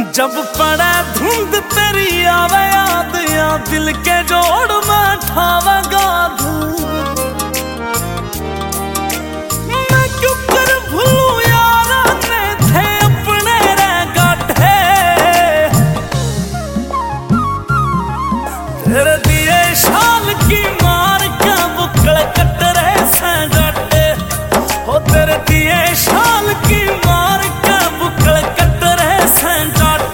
जब पड़े धुंध तेरी आवे याद या दिल के जोड़ में ठावेगा मैं क्यों कर भूलूं यार ने थे अपने रे गाठे तेरे दिए शाल की मार के बुकड़ कट रहे से गाटे हो तेरे दिए शाल की मार के बुकड़ कट रहे से गाटे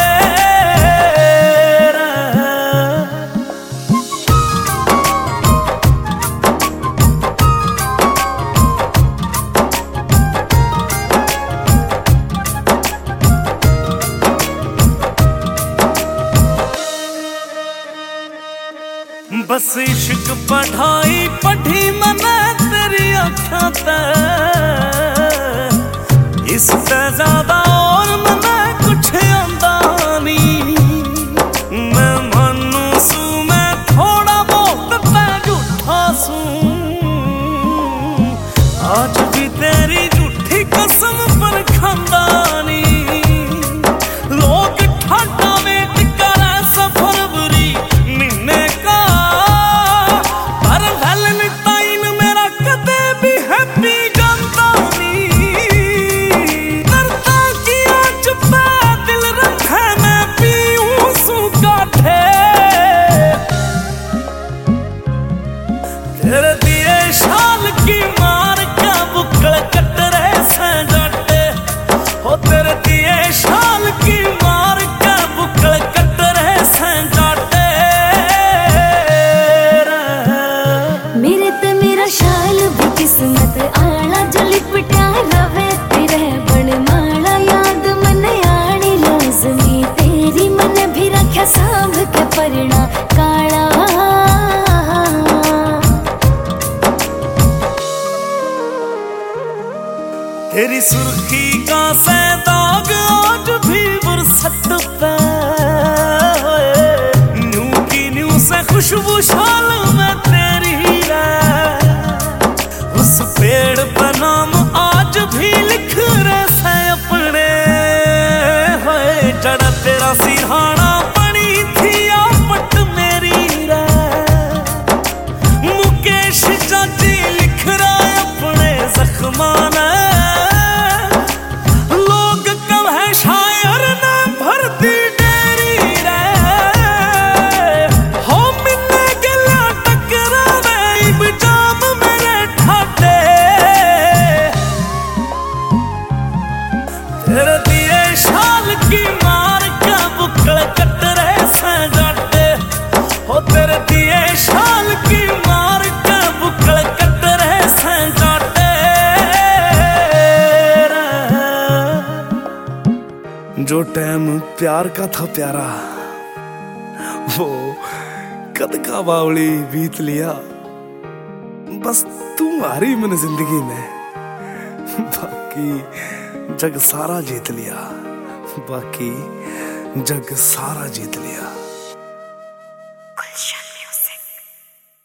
बस इश्क पढ़ाई पढ़ी मने तेरी अखां ते इससे ज्यादा और मने कुछ आंदा नहीं मैं मानू सू मैं थोड़ा बहुत ते झूठा सू आज भी तेरी झूठी कसम पर खांदा नहीं लोग ठाडा वेट करे सफर बुरी महीने का तेरे दिए शाल की मार के बुकड़ कट रहे से गाटे हो तेरे दिए शाल की मार के बुकड़ कट रहे से गाटे मेरे ते मेरा शाल भी किस्मत आला जो लिपटा रवे तेरे बन माला याद मन आनी लाजमी तेरी मन भी रख्या सांभ के परना काला तेरी सुर्खी का से दाग आज भी बरसत पे न्यू की न्यू से खुशबू शाल में तेरी है उस पेड़ पर नाम आज भी लिख रहे से अपने होए जड़ा तेरा सिरहाना बनी थी आपट मेरी रे मुकेश चाची लिख रहा अपने जख्माना तेरे दिए शाल की मार के बुकड़ कट रहे से गाटे हो तेरे दिए शाल की मार के बुकड़ कट रहे से गाटे जो टाइम प्यार का था प्यारा वो कद का बावली बीत लिया बस तुम्हारी मन जिंदगी में बाकी जग सारा जीत लिया बाकी जग सारा जीत लिया।